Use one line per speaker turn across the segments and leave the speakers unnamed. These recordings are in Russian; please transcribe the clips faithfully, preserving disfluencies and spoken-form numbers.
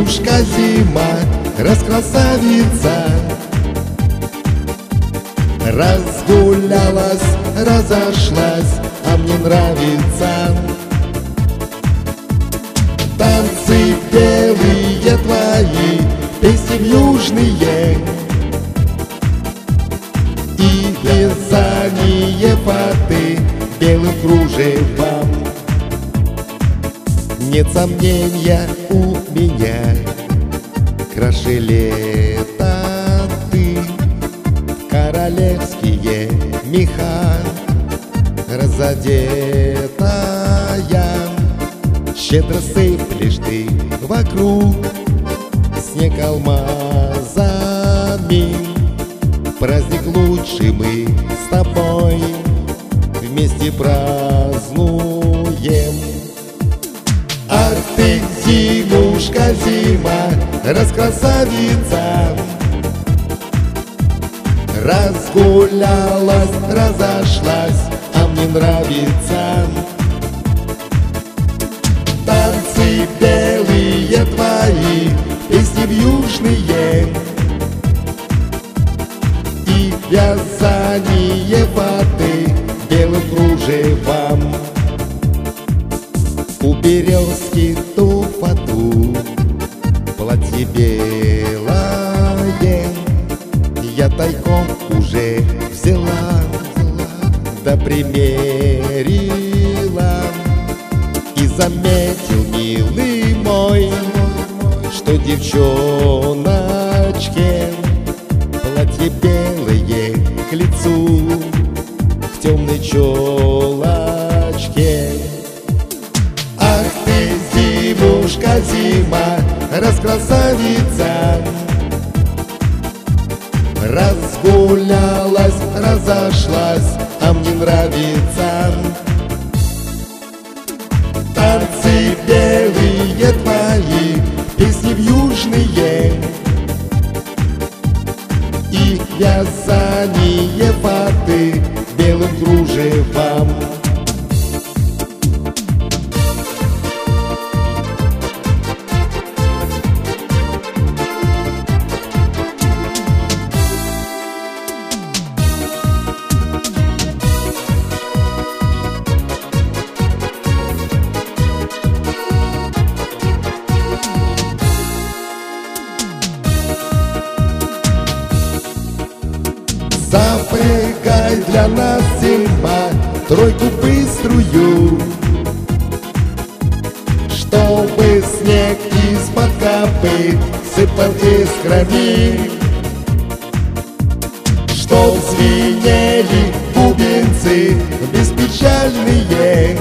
зимушка, зима, раскрасавица. Разгулялась, разошлась, а мне нравится. Танцы белые твои, песни южные, и вязание фаты белым кружевом. Нет сомнения у меня, краше лета ты. Королевские меха разодетая, щедро сыплешь ты вокруг снег алмазами. Праздник лучший мы с тобой вместе празднуем. Ах ты, зимушка, зима, раскрасавица. Разгулялась, разошлась, а мне нравится. Танцы белые твои, песни южные, и вязание фаты белым кружевом. У березки ту фату, платье белое, я тайком уже взяла, да примерила. И заметил, милый мой, что девчоночке платье белое к лицу, к темной челочке. Ах ты, зимушка, зима, раскрасавица. Разгулялась, разошлась, а мне нравится. Танцы белые твои, песни южные, и вязание фаты белым кружевом. Запрягай для нас, зима, тройку быструю, чтобы снег из-под копыт сыпал искрами, чтоб звенели бубенцы беспечальные.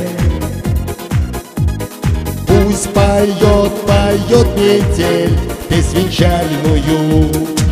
Пусть поет, поет метель песнь венчальную.